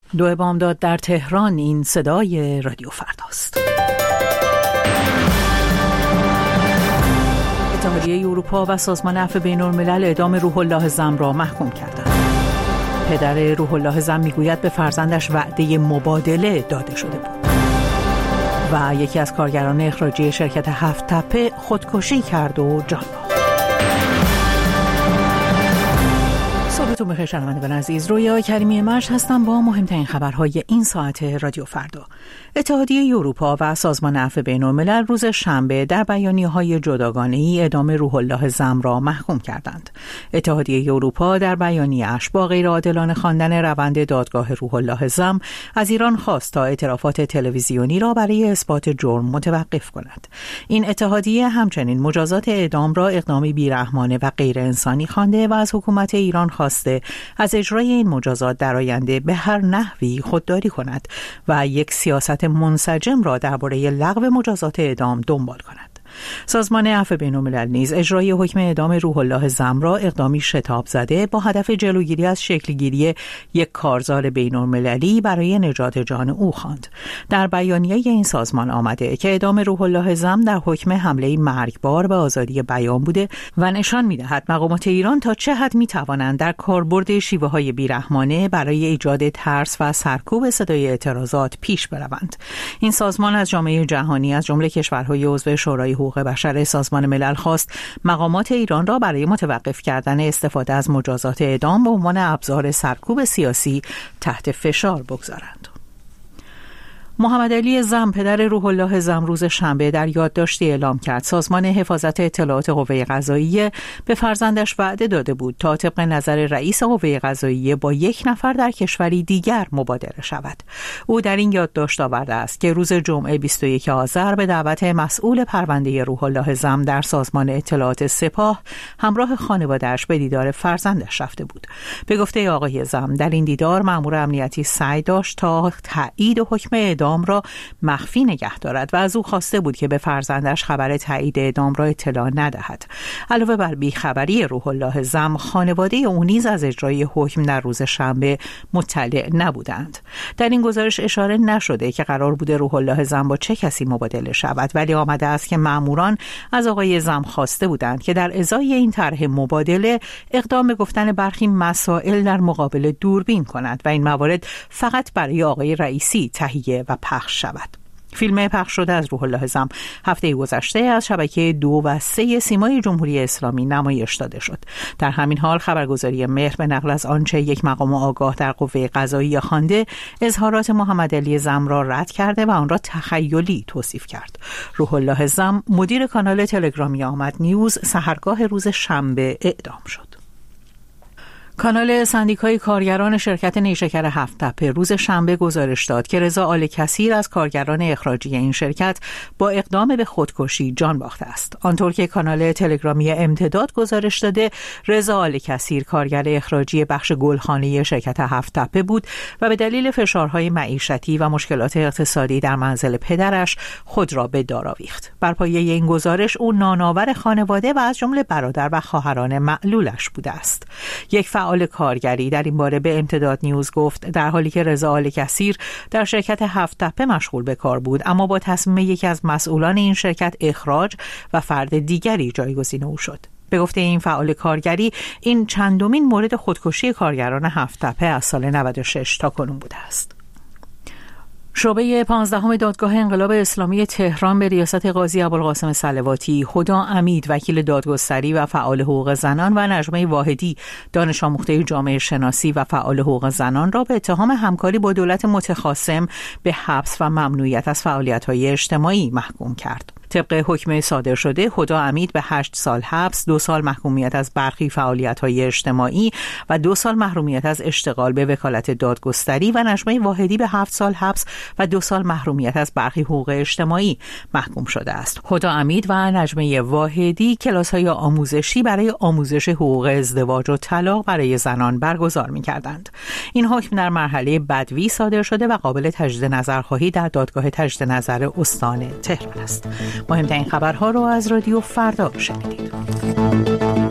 دو بامداد در تهران. این صدای رادیو فرداست. اتحادیه اروپا و سازمان عفو بین‌الملل اعدام روح الله زم را محکوم کردند. پدر روح الله زم میگوید به فرزندش وعده مبادله داده شده بود. و یکی از کارگران اخراجی شرکت هفت تپه خودکشی کرد و جان باخت. صبحتون بخیر شنوندگان عزیز، رویا کریمی مشت هستم با مهمترین خبرهای این ساعت رادیو فردا. اتحادیه اروپا و سازمان عفو بین‌الملل روز شنبه در بیانیه‌های جداگانه‌ای اعدام روح الله زم را محکوم کردند. اتحادیه اروپا در بیانیه‌اش با غیرعادلانه خواندن روند دادگاه روح الله زم از ایران خواست تا اعترافات تلویزیونی را برای اثبات جرم متوقف کند. این اتحادیه همچنین مجازات اعدام را اقدامی بیرحمانه و غیر انسانی خوانده و از حکومت ایران خواسته از اجرای این مجازات در آینده به هر نحوی خودداری کند و یک سیاست منسجم را درباره لغو مجازات اعدام دنبال کند. سازمان عفو بین‌الملل نیز اجرای حکم اعدام روح الله زم را اقدامی شتاب زده با هدف جلوگیری از شکلگیری یک کارزار بین‌المللی برای نجات جان او خواند. در بیانیه این سازمان آمده که اعدام روح الله زم در حکم حمله مرگبار به آزادی بیان بوده و نشان می‌دهد مقامات ایران تا چه حد می‌توانند در کاربرد شیوه‌های بیرحمانه برای ایجاد ترس و سرکوب صدای اعتراضات پیش بروند. این سازمان از جامعه جهانی از جمله کشورهای عضو شورای حقوق بشر سازمان ملل خواست مقامات ایران را برای متوقف کردن استفاده از مجازات اعدام به عنوان ابزار سرکوب سیاسی تحت فشار بگذارند. محمد علی زم پدر روح الله زم روز شنبه در یادداشتی اعلام کرد سازمان حفاظت اطلاعات قوه قضاییه به فرزندش وعده داده بود تا طبق نظر رئیس قوه قضاییه با یک نفر در کشوری دیگر مبادله شود. او در این یادداشت آورده است که روز جمعه 21 آذر به دعوت مسئول پرونده روح الله زم در سازمان اطلاعات سپاه همراه خانواده‌اش به دیدار فرزندش رفته بود. به گفته آقای زم در این دیدار مأمور امنیتی سعی داشت تا تایید حکم اعدام را مخفی نگه دارد و از او خواسته بود که به فرزندش خبر تایید اعدام را اطلاع ندهد. علاوه بر بیخبری روح الله زم، خانواده او نیز از اجرای حکم در روز شنبه مطلع نبودند. در این گزارش اشاره نشده که قرار بوده روح الله زم با چه کسی مبادله شود، ولی آمده است که مأموران از آقای زم خواسته بودند که در ازای این طرح مبادله اقدام به گفتن برخی مسائل در مقابل دوربین کند و این موارد فقط برای آقای رئیسی تهیه و پخش شود. فیلم پخش شده از روح الله زم هفته گذشته از شبکه 2 و 3 سیمای جمهوری اسلامی نمایش داده شد. در همین حال خبرگزاری مهر به نقل از آنچه یک مقام آگاه در قوه قضاییه خوانده اظهارات محمد علی زم را رد کرده و آن را تخیلی توصیف کرد. روح الله زم مدیر کانال تلگرامی آمد نیوز سحرگاه روز شنبه اعدام شد. کانال سندیکای کارگران شرکت نیشکر هفت تپه روز شنبه گزارش داد که رضا آل کثیر از کارگران اخراجی این شرکت با اقدام به خودکشی جان باخته است. آنطور که کانال تلگرامی امتداد گزارش داده، رضا آل کثیر کارگر اخراجی بخش گلخانه شرکت هفت تپه بود و به دلیل فشارهای معیشتی و مشکلات اقتصادی در منزل پدرش خود را به دار آویخت. بر پایه این گزارش او نانآور خانواده و از جمله برادر و خواهران معلولش بوده است. یک فعال کارگری در این باره به امتداد نیوز گفت در حالی که رضا آل کثیر در شرکت هفت تپه مشغول به کار بود، اما با تصمیم یکی از مسئولان این شرکت اخراج و فرد دیگری جایگزین او شد. به گفته این فعال کارگری، این چندمین مورد خودکشی کارگران هفت تپه از سال 96 تا کنون بوده است. شعبه 15 دادگاه انقلاب اسلامی تهران به ریاست قاضی ابوالقاسم صلواتی، هدی امید وکیل دادگستری و فعال حقوق زنان و نجمه واحدی دانش آموخته جامعه شناسی و فعال حقوق زنان را به اتهام همکاری با دولت متخاصم به حبس و ممنوعیت از فعالیت‌های اجتماعی محکوم کرد. طبق حکم صادر شده، هدی امید به 8 سال حبس، 2 سال محرومیت از برخی فعالیت‌های اجتماعی و 2 سال محرومیت از اشتغال به وکالت دادگستری و نجمه واحدی به 7 سال حبس و 2 سال محرومیت از برخی حقوق اجتماعی محکوم شده است. هدی امید و نجمه واحدی کلاس‌های آموزشی برای آموزش حقوق ازدواج و طلاق برای زنان برگزار می‌کردند. این حکم در مرحله بدوی صادر شده و قابل تجدید نظرخواهی در دادگاه تجدید نظر استان تهران است. مهمترین خبرها رو از رادیو فردا شنیدید.